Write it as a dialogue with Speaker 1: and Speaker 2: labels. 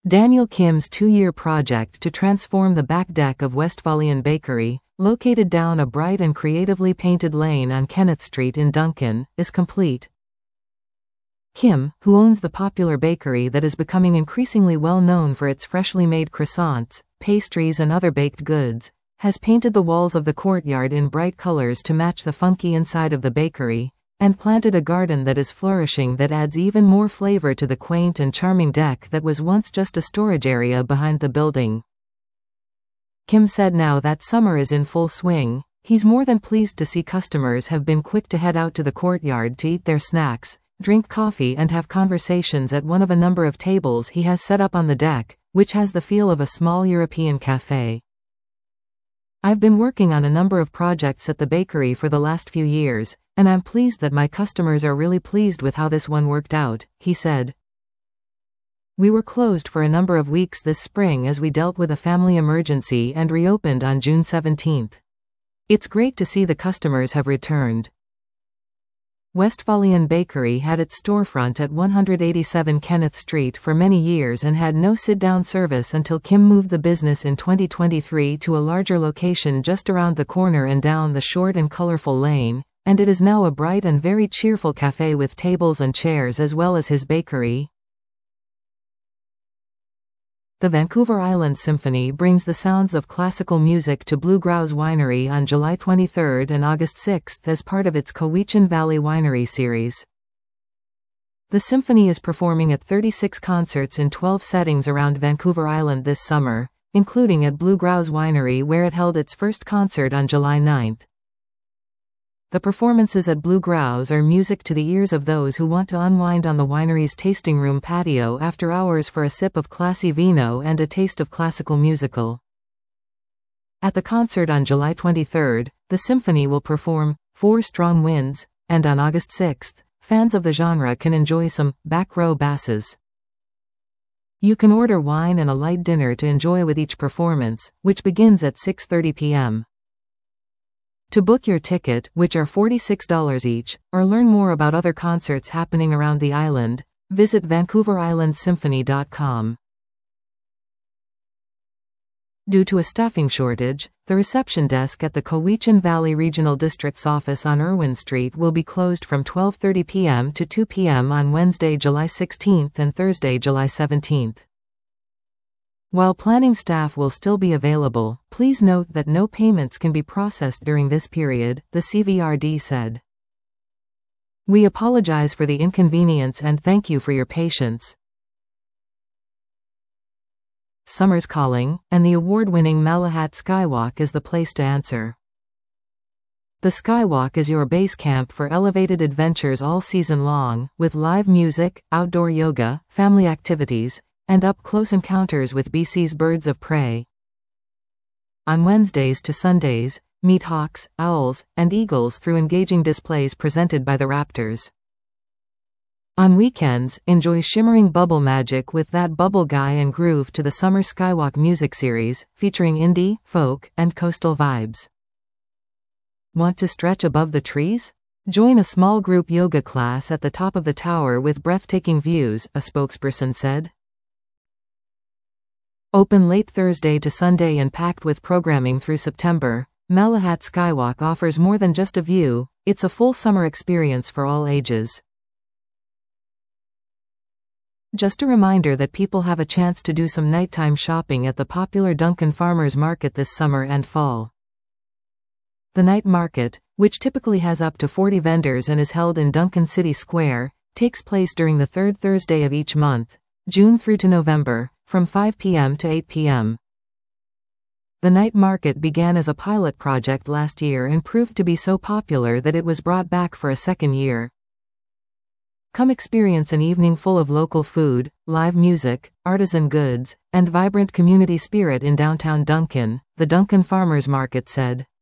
Speaker 1: Daniel Kim's 2-year project to transform the back deck of Westphalian Bakery, located down a bright and creatively painted lane on Kenneth Street in Duncan, is complete. Kim, who owns the popular bakery that is becoming increasingly well known for its freshly made croissants, pastries and other baked goods, has painted the walls of the courtyard in bright colors to match the funky inside of the bakery, and planted a garden that is flourishing that adds even more flavor to the quaint and charming deck that was once just a storage area behind the building. Kim said now that summer is in full swing, he's more than pleased to see customers have been quick to head out to the courtyard to eat their snacks, drink coffee and have conversations at one of a number of tables he has set up on the deck, which has the feel of a small European cafe. I've been working on a number of projects at the bakery for the last few years, and I'm pleased that my customers are really pleased with how this one worked out, he said. We were closed for a number of weeks this spring as we dealt with a family emergency and reopened on June 17. It's great to see the customers have returned. Westphalian Bakery had its storefront at 187 Kenneth Street for many years and had no sit-down service until Kim moved the business in 2023 to a larger location just around the corner and down the short and colorful lane, and it is now a bright and very cheerful cafe with tables and chairs as well as his bakery. The Vancouver Island Symphony brings the sounds of classical music to Blue Grouse Winery on July 23 and August 6 as part of its Cowichan Valley Winery series. The symphony is performing at 36 concerts in 12 settings around Vancouver Island this summer, including at Blue Grouse Winery where it held its first concert on July 9. The performances at Blue Grouse are music to the ears of those who want to unwind on the winery's tasting room patio after hours for a sip of classy vino and a taste of classical musical. At the concert on July 23, the symphony will perform Four Strong Winds, and on August 6, fans of the genre can enjoy some back row basses. You can order wine and a light dinner to enjoy with each performance, which begins at 6:30 p.m. To book your ticket, which are $46 each, or learn more about other concerts happening around the island, visit VancouverIslandSymphony.com. Due to a staffing shortage, the reception desk at the Cowichan Valley Regional District's office on Irwin Street will be closed from 12:30 p.m. to 2 p.m. on Wednesday, July 16 and Thursday, July 17. While planning staff will still be available, please note that no payments can be processed during this period, the CVRD said. We apologize for the inconvenience and thank you for your patience. Summer's calling, and the award-winning Malahat Skywalk is the place to answer. The Skywalk is your base camp for elevated adventures all season long, with live music, outdoor yoga, family activities, and up-close encounters with BC's birds of prey. On Wednesdays to Sundays, meet hawks, owls, and eagles through engaging displays presented by the Raptors. On weekends, enjoy shimmering bubble magic with That Bubble Guy and groove to the Summer Skywalk music series, featuring indie, folk, and coastal vibes. Want to stretch above the trees? Join a small group yoga class at the top of the tower with breathtaking views, a spokesperson said. Open late Thursday to Sunday and packed with programming through September, Malahat Skywalk offers more than just a view, it's a full summer experience for all ages. Just a reminder that people have a chance to do some nighttime shopping at the popular Duncan Farmers Market this summer and fall. The night market, which typically has up to 40 vendors and is held in Duncan City Square, takes place during the third Thursday of each month, June through to November, from 5 p.m. to 8 p.m. The night market began as a pilot project last year and proved to be so popular that it was brought back for a second year. Come experience an evening full of local food, live music, artisan goods, and vibrant community spirit in downtown Duncan, the Duncan Farmers Market said.